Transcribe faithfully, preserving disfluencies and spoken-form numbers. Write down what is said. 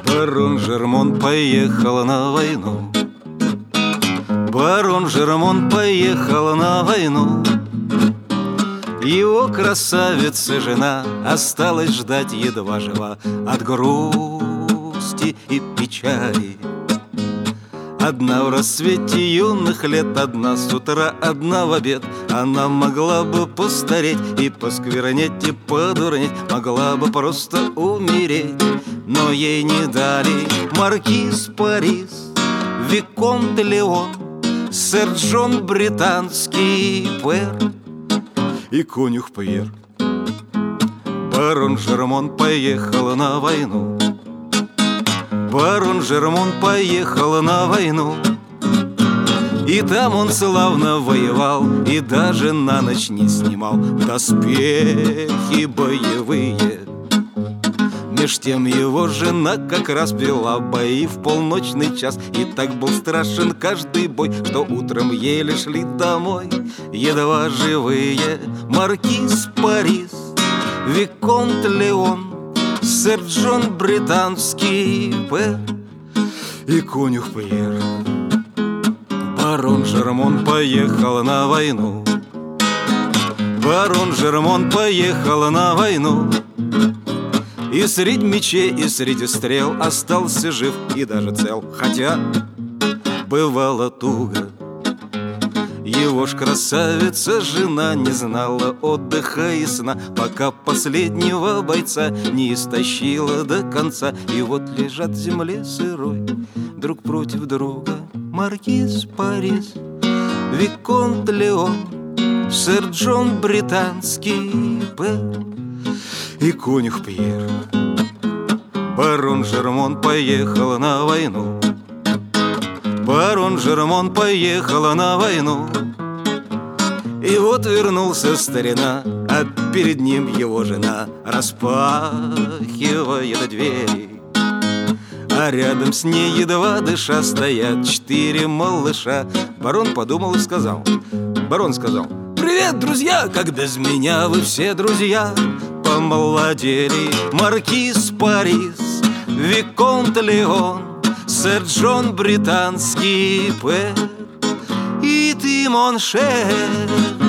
Барон Жермон поехал на войну. Барон Жермон поехал на войну. Его красавица жена осталась ждать едва жива от грусти и печали. Одна в рассвете юных лет, одна с утра, одна в обед. Она могла бы постареть и посквернеть, и подурнеть, могла бы просто умереть. Но ей не дали маркиз Парис, виконт Леон, сэр Джон британский пэр и конюх Пьер. Барон Жермон поехал на войну. Барон Жермон поехал на войну. И там он славно воевал, и даже на ночь не снимал доспехи боевые. Меж тем его жена как раз вела бои в полночный час. И так был страшен каждый бой, что утром еле шли домой едва живые. Маркиз Парис, виконт Леон, сэр Джон британский пэр и конюх Пьер. Барон Жермон поехал на войну. Барон Жермон поехал на войну. И средь мечей, и среди стрел остался жив и даже цел. Хотя бывало туго. Его ж красавица жена не знала отдыха и сна, пока последнего бойца не истощила до конца. И вот лежат в земле сырой друг против друга маркиз Парис, виконт Леон, сэр Джон британский пэр и конюх Пьер. Барон Жермон поехал на войну. Барон Жермон поехал на войну. И вот вернулся старина, а перед ним его жена распахивает двери. А рядом с ней, едва дыша, стоят четыре малыша. Барон подумал и сказал, барон сказал: «Привет, друзья, как без меня вы все друзья помолодели. Маркиз Парис, виконт Леон, сэр Джон британский пэр и ты, мон шер,